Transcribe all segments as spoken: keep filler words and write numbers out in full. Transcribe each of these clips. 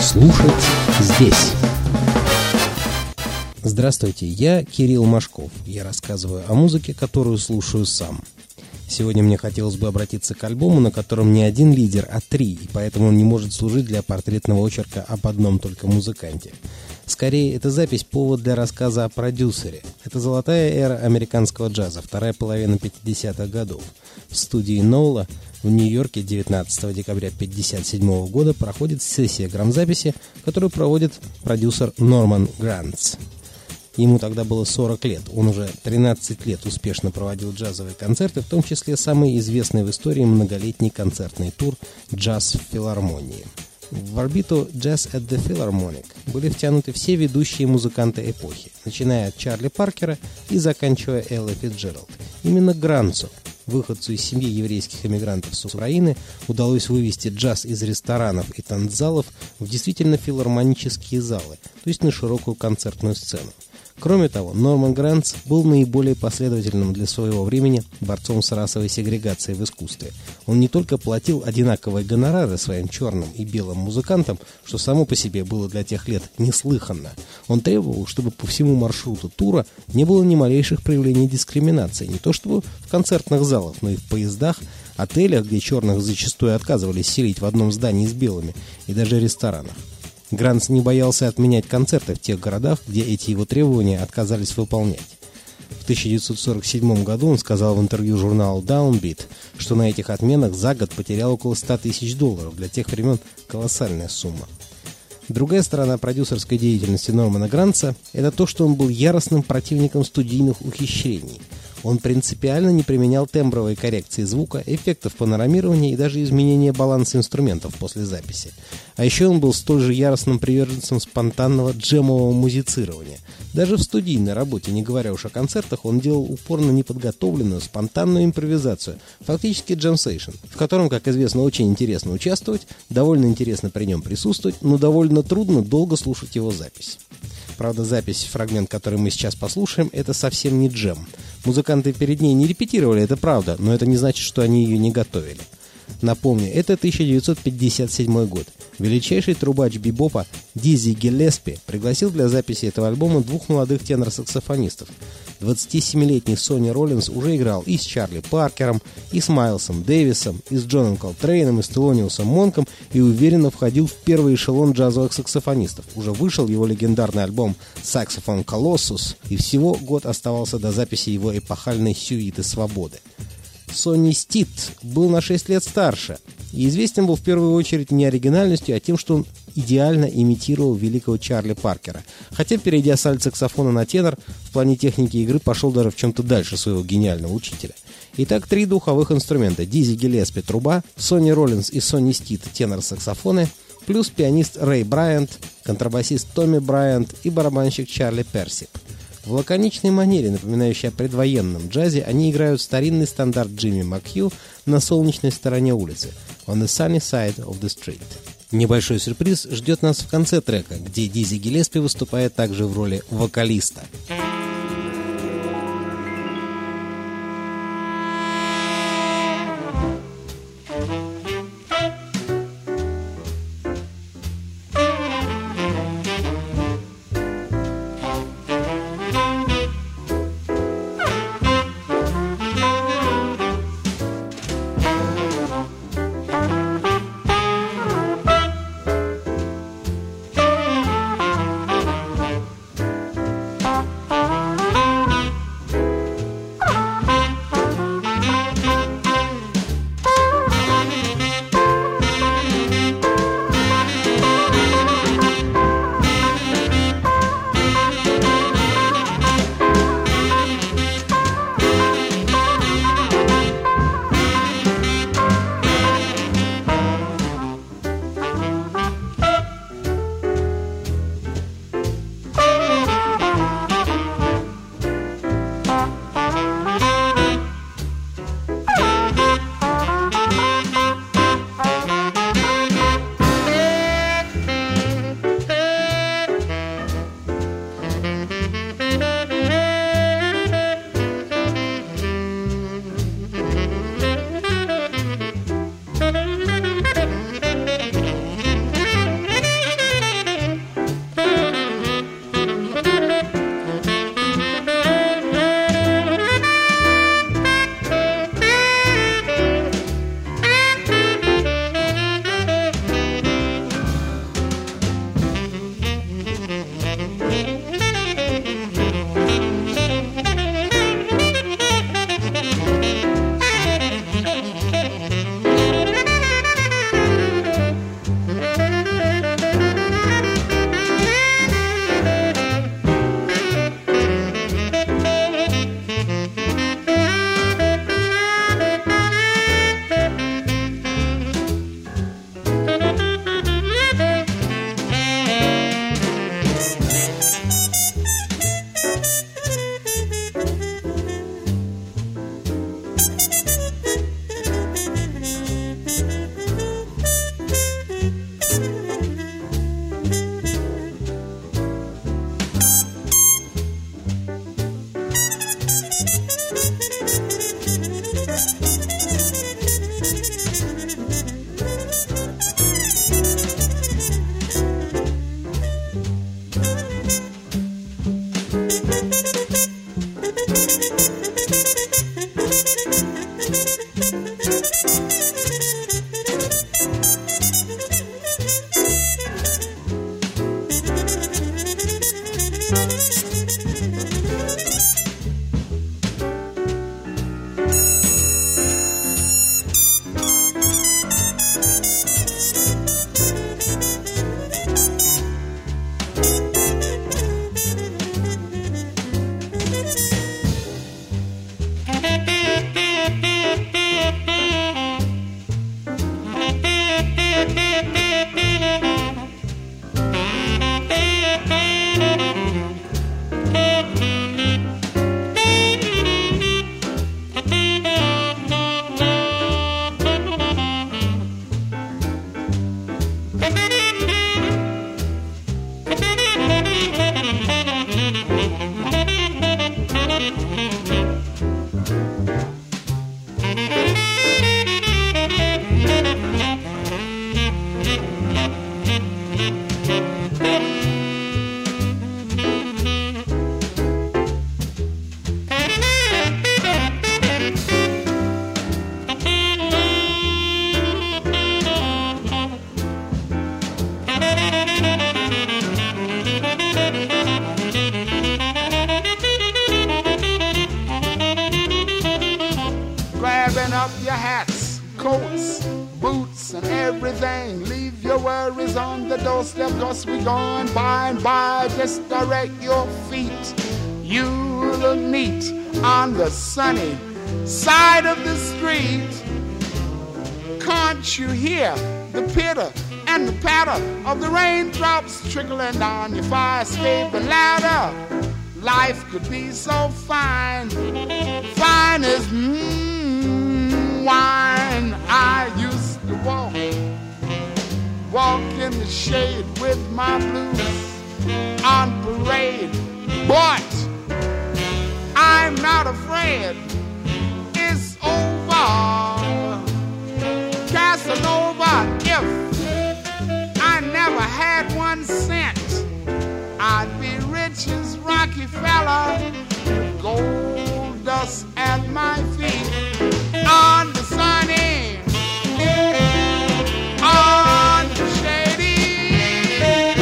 Слушать здесь. Здравствуйте, я Кирилл Машков. Я рассказываю о музыке, которую слушаю сам. Сегодня мне хотелось бы обратиться к альбому, на котором не один лидер, а три, и поэтому он не может служить для портретного очерка об одном только музыканте. Скорее, эта запись – повод для рассказа о продюсере. Это золотая эра американского джаза, вторая половина пятидесятых годов. В студии Ноула в Нью-Йорке девятнадцатого декабря тысяча девятьсот пятьдесят седьмого года проходит сессия грамзаписи, которую проводит продюсер Норман Грантс. Ему тогда было сорок лет. Он уже тринадцать лет успешно проводил джазовые концерты, в том числе самый известный в истории многолетний концертный тур «Джаз в филармонии». В орбиту «Jazz at the Philharmonic» были втянуты все ведущие музыканты эпохи, начиная от Чарли Паркера и заканчивая Эллой Фицджеральд. Именно Грантсу, выходцу из семьи еврейских эмигрантов с Украины, удалось вывести джаз из ресторанов и танцзалов в действительно филармонические залы, то есть на широкую концертную сцену. Кроме того, Норман Грантс был наиболее последовательным для своего времени борцом с расовой сегрегацией в искусстве. Он не только платил одинаковые гонорары своим черным и белым музыкантам, что само по себе было для тех лет неслыханно. Он требовал, чтобы по всему маршруту тура не было ни малейших проявлений дискриминации, не то чтобы в концертных залах, но и в поездах, отелях, где черных зачастую отказывались селить в одном здании с белыми, и даже ресторанах. Грантс не боялся отменять концерты в тех городах, где эти его требования отказались выполнять. В тысяча девятьсот сорок седьмом году он сказал в интервью журналу Downbeat, что на этих отменах за год потерял около ста тысяч долларов, для тех времен колоссальная сумма. Другая сторона продюсерской деятельности Нормана Грантса – это то, что он был яростным противником студийных ухищрений. Он принципиально не применял тембровой коррекции звука, эффектов панорамирования и даже изменения баланса инструментов после записи. А еще он был столь же яростным приверженцем спонтанного джемового музицирования. Даже в студийной работе, не говоря уж о концертах, он делал упор на неподготовленную, спонтанную импровизацию, фактически джем-сейшн, в котором, как известно, очень интересно участвовать, довольно интересно при нем присутствовать, но довольно трудно долго слушать его запись. Правда, запись, фрагмент, который мы сейчас послушаем, это совсем не джем. Музыканты перед ней не репетировали, это правда, но это не значит, что они ее не готовили. Напомню, это тысяча девятьсот пятьдесят седьмой год. Величайший трубач бибопа Дизи Гиллеспи пригласил для записи этого альбома двух молодых тенор-саксофонистов. двадцатисемилетний Сонни Роллинс уже играл и с Чарли Паркером, и с Майлсом Дэвисом, и с Джоном Колтрейном, и с Телониусом Монком, и уверенно входил в первый эшелон джазовых саксофонистов. Уже вышел его легендарный альбом «Saxophone Colossus», и всего год оставался до записи его эпохальной сюиты «Свободы». Сонни Стит был на шесть лет старше, и известен был в первую очередь не оригинальностью, а тем, что он идеально имитировал великого Чарли Паркера. Хотя, перейдя с альт-саксофона на тенор, в плане техники игры пошел даже в чем-то дальше своего гениального учителя. Итак, три духовых инструмента: Дизи Гиллеспи — труба, Сонни Роллинс и Сонни Стит — тенор-саксофоны, плюс пианист Рэй Брайант, контрабасист Томми Брайант и барабанщик Чарли Персик. В лаконичной манере, напоминающей о предвоенном джазе, они играют старинный стандарт Джимми Макхью «На солнечной стороне улицы» «On the sunny side of the street». Небольшой сюрприз ждет нас в конце трека, где Дизи Гиллеспи выступает также в роли вокалиста. Bye. Grabbing up your hats, coats, boots, and everything. Leave your worries on the doorstep, cause we going by and by. Just direct your feet. You look neat on the sunny side of the street. Can't you hear the pitter and the patter of the raindrops trickling down your fire escaping ladder? Life could be so fine, fine as mmm, wine. I used to walk, walk in the shade with my blues on parade. But I'm not afraid, it's over. Casanova, if I never had one cent, I'd be rich as Rockefeller, with gold dust at my feet, on the sunny, on the shady,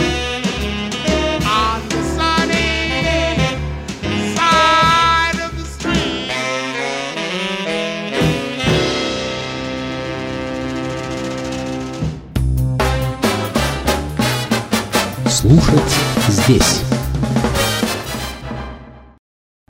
on the sunny side of the street. Слушать здесь.